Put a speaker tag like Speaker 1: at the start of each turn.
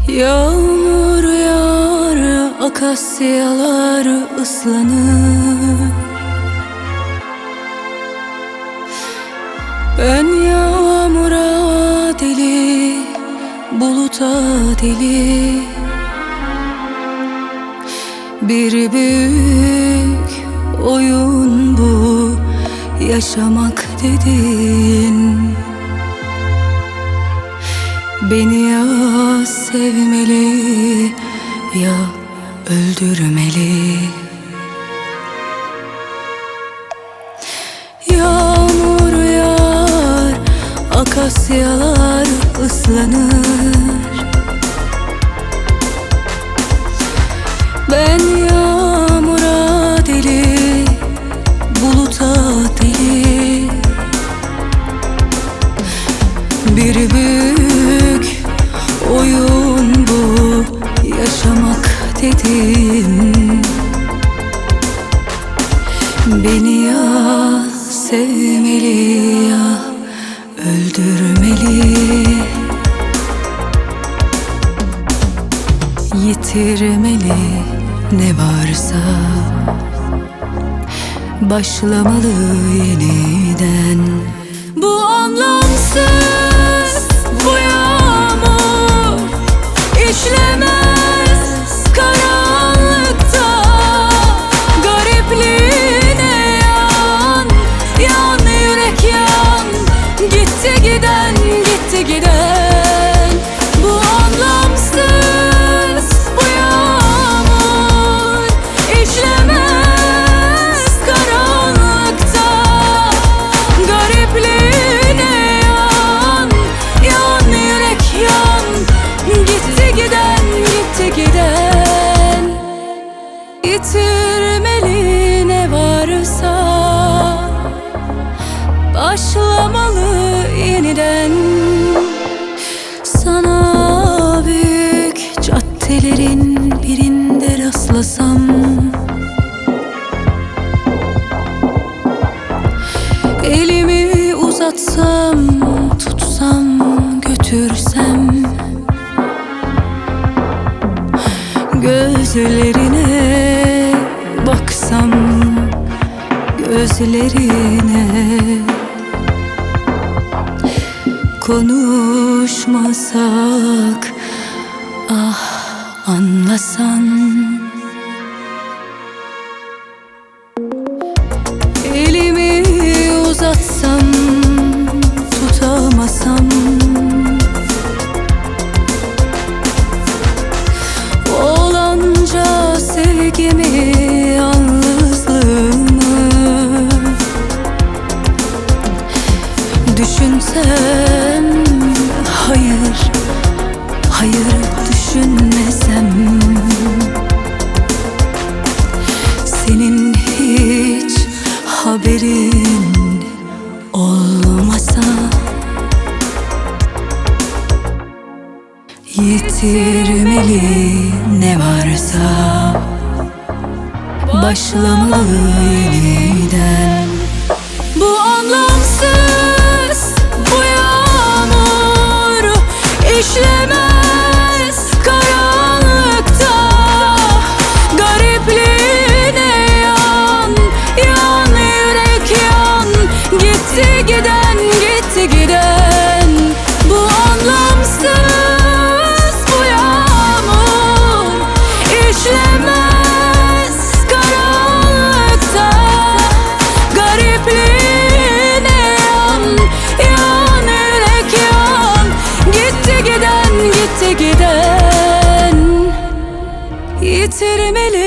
Speaker 1: Yağmur yağar, akasyalar ıslanır. Ben yağmura deli, buluta deli. Bir büyük oyun bu, yaşamak dedin. Beni ya sevmeli ya öldürmeli. Yağmur yağar, akasyalar ıslanır. Ben yağmura deli, buluta deli. Bir büyük oyun bu, yaşamak dedim. Beni ya sevmeli ya öldürmeli. Yitirmeli ne varsa, başlamalı yeniden. Bu anlamsız, bu yağmur işlemez karanlıkta. Garipliğine yan, yan yürek yan. Gitti giden, gitti giden. Bu anlamsız, bu yağmur işlemez karanlıkta. Garipliğine yan, yan yürek yan. Gitti giden, gitti giden. Yitirmeli ne varsa, başlamalı yeniden. Sana büyük caddelerin birinde rastlasam, elimi uzatsam, tutsam, götürsem, gözlerine baksam, gözlerine. Konuşmasak, ah anlasan. Elimi uzatsam, tutamasam. Olanca sevgimi, yalnızlığımı düşünsem, hayır, hayır düşünmesem. Senin hiç haberin olmasa. Yitirmeli ne varsa, başlamalı yeniden. Bu anlamsız, bu yağmur işlemez karanlıkta. Garipliğine yan, yan yürek yan. Gitti giden, gitti giden. Bu anlamsız, bu yağmur işlemez karanlıkta. Garipliğine yan, yan yürek yan. Gitti giden, gitti giden. Yitirmeli